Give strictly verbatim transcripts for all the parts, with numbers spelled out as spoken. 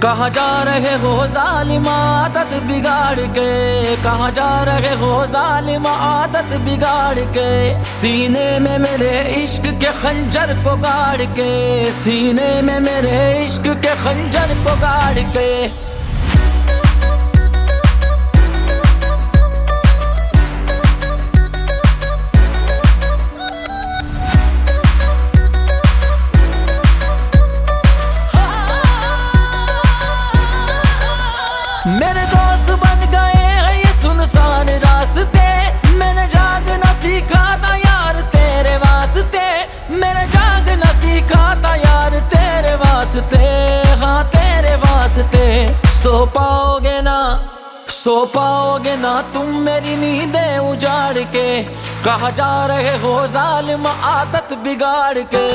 कहाँ जा रहे हो जालिम आदत बिगाड़ के, कहाँ जा रहे हो जालिम आदत बिगाड़ के। सीने में मेरे इश्क के खंजर को गाड़ के, सीने में मेरे इश्क के खंजर को गाड़ के। मेरे दोस्त बन गए हैं ये सुनसान रास्ते, मैंने जागना सीखा था यार तेरे वास्ते, मैंने जागना सीखा था यार तेरे वास्ते, हाँ तेरे वास्ते। सो पाओगे ना, सो पाओगे ना तुम मेरी नींदें उजाड़ के, कहाँ जा रहे हो जालिम आदत बिगाड़ के।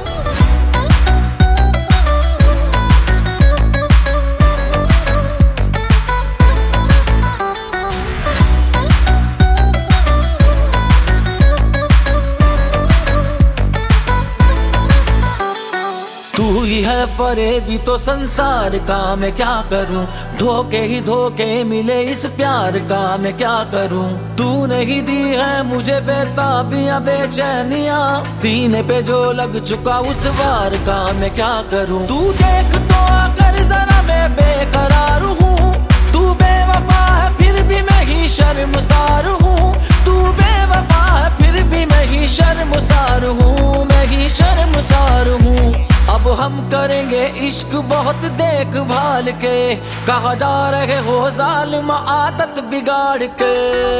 तू ही है फरेबी तो संसार का मैं क्या करूं, धोखे ही धोखे मिले इस प्यार का मैं क्या करूं। तू नहीं दी है मुझे बेताबियां बेचैनियां, सीने पे जो लग चुका उस वार का मैं क्या करूं। तू देख तो आकर जरा मैं बेकरार हूँ, तू बेवफा है फिर भी मैं ही शर्मसार हूँ, तू बेवफा है फिर भी मैं ही शर्मसार हूँ, मैं ही शर्मसार हूँ। अब हम करेंगे इश्क बहुत देखभाल के, कहाँ जा रहे हो जालिम आदत बिगाड़ के।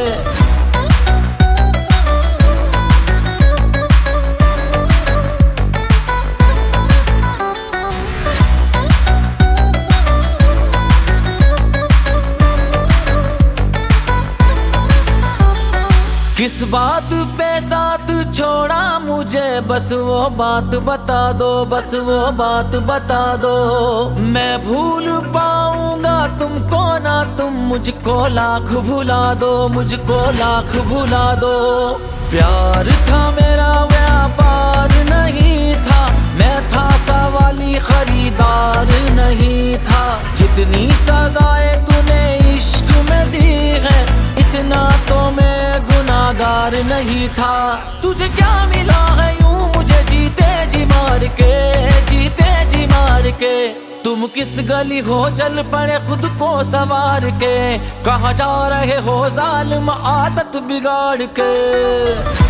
किस बात पे साथ छोड़ा मुझे, बस वो बात बता दो, बस वो बात बता दो। मैं भूल पाऊंगा तुमको ना, तुम मुझको लाख भुला दो, मुझको लाख भुला दो। प्यार था मेरा व्यापार नहीं था, मैं था सवाली खरीदार नहीं था। जितनी सजाएं तूने इश्क में दी है, इतना तो मैं गुनाहगार नहीं था। तुझे क्या मिला है यूं मुझे जीते जी मार के, जीते जी मार के। तुम किस गली हो चल पड़े खुद को सवार के, कहाँ जा रहे हो जालिम आदत बिगाड़ के।